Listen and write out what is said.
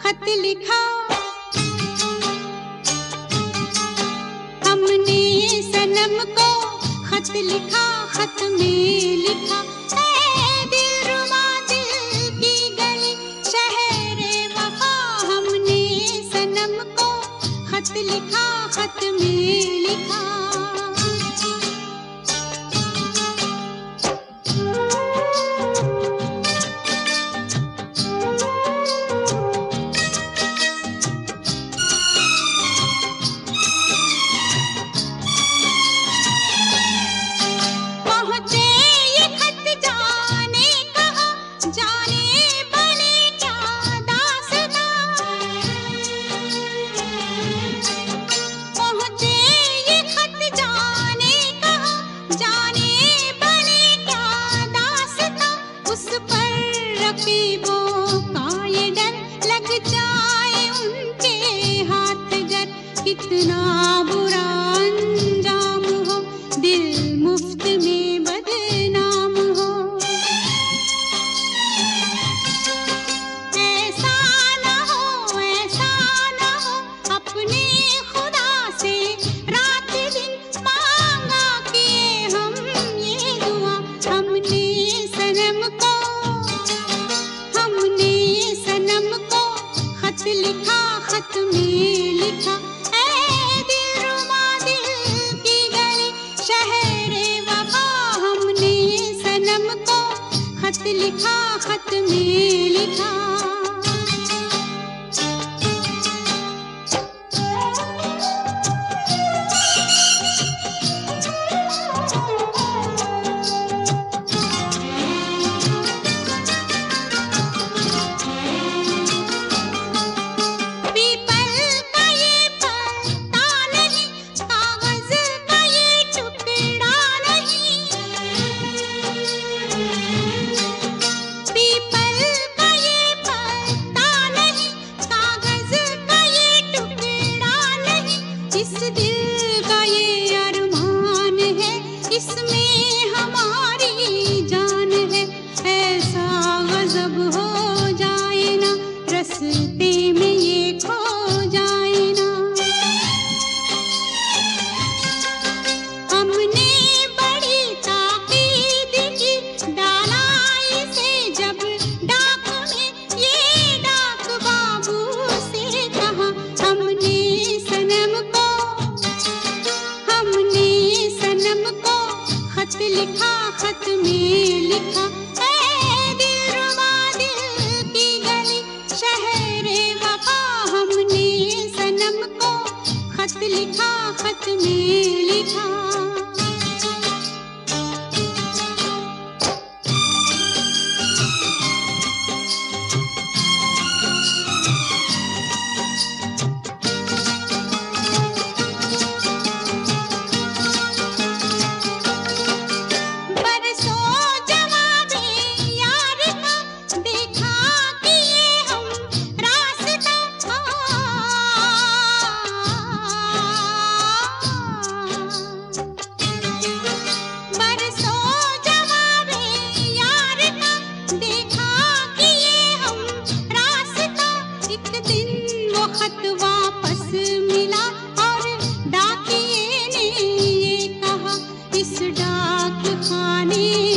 खत लिखा, हमने सनम को खत लिखा, खत में लिखा ऐ दिलरुबा दिल की गली शहरे वफा। हमने सनम को खत लिखा, खत में लिखा। कितना बुरा अंजाम हो, दिल मुफ्त में बदनाम हो। ऐसा ना हो, ऐसा ना हो, अपने खुदा से रात दिन मांगा किए हम ये दुआ। हमने सनम को खत लिखा, खत में लिखा खत लिखा, खत में लिखा। इस दिल का ये अरमान है, इसमें हमारी जान है। ऐसा गजब हो जाए ना, रस्ते में ये खो जाए ना। हमने बड़ी ताकीद की, डाला इसे जब डाक में, ये डाक बाबू से कहा। हमने सनम को खत लिखा, खत में लिखा ऐ दिलरुबा दिल की गली शहरे वफा। हमने सनम को खत लिखा, खत में लिखा। खत वापस मिला और डाकिये ने ये कहा, इस डाक खाने